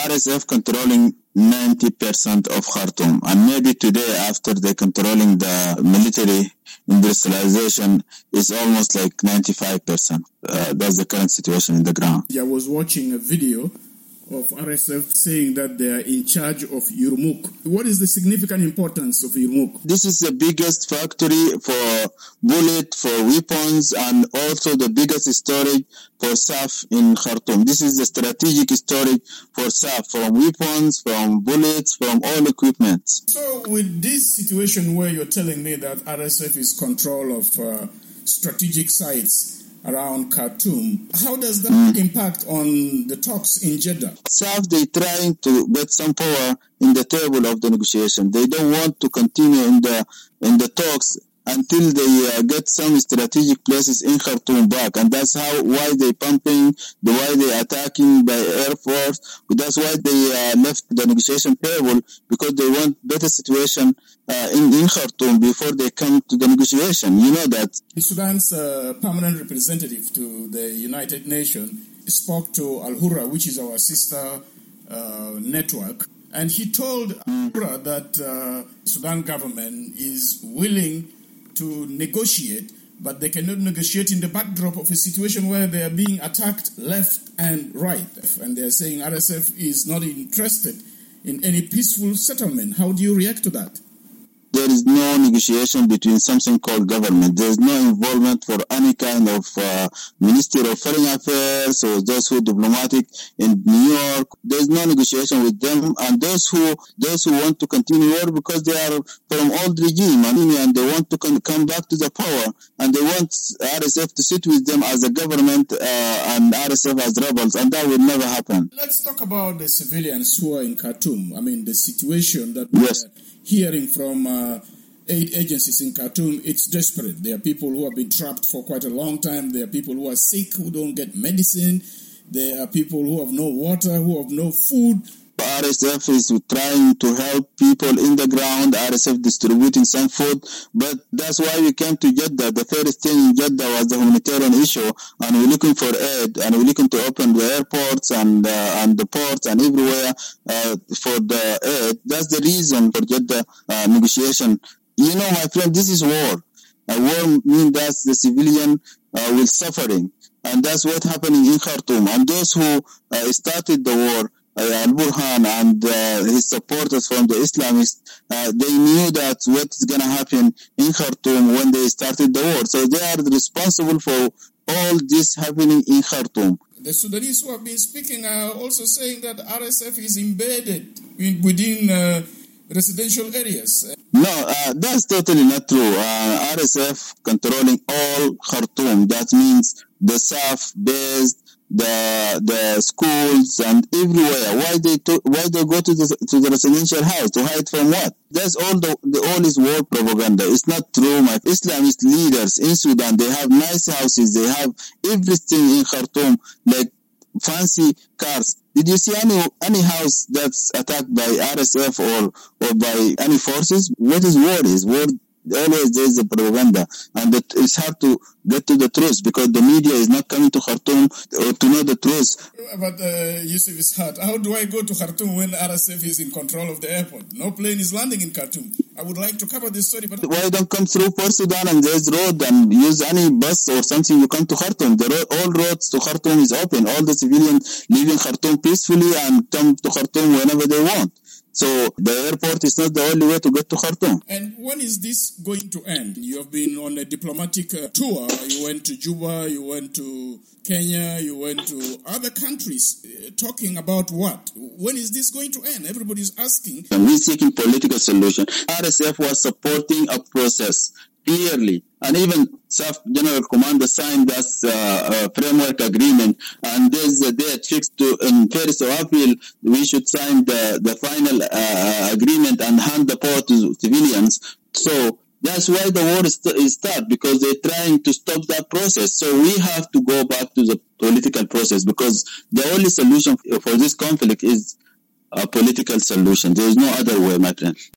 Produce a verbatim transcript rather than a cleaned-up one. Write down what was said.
R S F controlling ninety percent of Khartoum, and maybe today, after they controlling the military industrialization, is almost like ninety-five percent. Uh, that's the current situation in the ground. I was watching a video of R S F saying that they are in charge of Yarmouk. What is the significant importance of Yarmouk? This is the biggest factory for bullet, for weapons, and also the biggest storage for S A F in Khartoum. This is the strategic storage for S A F, from weapons, from bullets, from all equipment. So with this situation where you're telling me that R S F is control of uh, strategic sites around Khartoum, how does that mm. impact on the talks in Jeddah? S A F, they trying to get some power in the table of the negotiation. They don't want to continue in the in the talks until they uh, get some strategic places in Khartoum back, and that's how why they pumping, the why they attacking by air force. That's why they uh, left the negotiation table, because they want better situation uh, in in Khartoum before they come to the negotiation. You know that Sudan's uh, permanent representative to the United Nations spoke to Al Hurra, which is our sister uh, network, and he told Al Hurra that uh, Sudan government is willing to negotiate, but they cannot negotiate in the backdrop of a situation where they are being attacked left and right. And they are saying R S F is not interested in any peaceful settlement. How do you react to that? There is no negotiation between something called government. There is no involvement for any kind of uh, Ministry of Foreign Affairs or those who are diplomatic in New York. There is no negotiation with them, and those who those who want to continue war because they are from old regime and they want to come, come back to the power, and they want R S F to sit with them as a government uh, and R S F as rebels, and that will never happen. Let's talk about the civilians who are in Khartoum. I mean, the situation that yes. we are hearing from uh, aid agencies in Khartoum, it's desperate. There are people who have been trapped for quite a long time. There are people who are sick, who don't get medicine. There are people who have no water, who have no food. R S F is trying to help people in the ground. R S F distributing some food, but that's why we came to Jeddah. The first thing in Jeddah was the humanitarian issue, and we're looking for aid, and we're looking to open the airports and uh, and the ports and everywhere uh, for the aid. That's the reason for Jeddah uh, negotiation. You know, my friend, this is war. A war means that the civilian uh, will suffering, and that's what happening in Khartoum. And those who uh, started the war, Uh, Al-Burhan and uh, his supporters from the Islamists, uh, they knew that what is going to happen in Khartoum when they started the war. So they are responsible for all this happening in Khartoum. The Sudanese who have been speaking are also saying that R S F is embedded in, within uh, residential areas. No, uh, that's totally not true. Uh, R S F controlling all Khartoum. That means the S A F-based, the the schools and everywhere. Why they to, why they go to the to the residential house to hide from what? That's all the, the all is war propaganda. It's not true. My Islamist leaders in Sudan, they have nice houses. They have everything in Khartoum, like fancy cars. Did you see any any house that's attacked by R S F or or by any forces? What is war? Is war? Always there is a propaganda, and it, it's hard to get to the truth because the media is not coming to Khartoum to know the truth. But uh, Yusuf, it's hard. How do I go to Khartoum when R S F is in control of the airport? No plane is landing in Khartoum. I would like to cover this story, but why don't come through Port Sudan and there's road and use any bus or something? You come to Khartoum. The road, all roads to Khartoum is open. All the civilians live in Khartoum peacefully and come to Khartoum whenever they want. So the airport is not the only way to get to Khartoum. And when is this going to end? You have been on a diplomatic uh, tour. You went to Juba, you went to Kenya, you went to other countries. Uh, talking about what? When is this going to end? Everybody's asking. And we're seeking political solution. R S F was supporting a process clearly. And even S A F General Commander signed this uh, uh, framework agreement, and there's a date fixed to in first of April. We should sign the the final uh, agreement and hand the power to civilians. So that's why the war is, is start, because they're trying to stop that process. So we have to go back to the political process, because the only solution for this conflict is a political solution. There is no other way, my friend.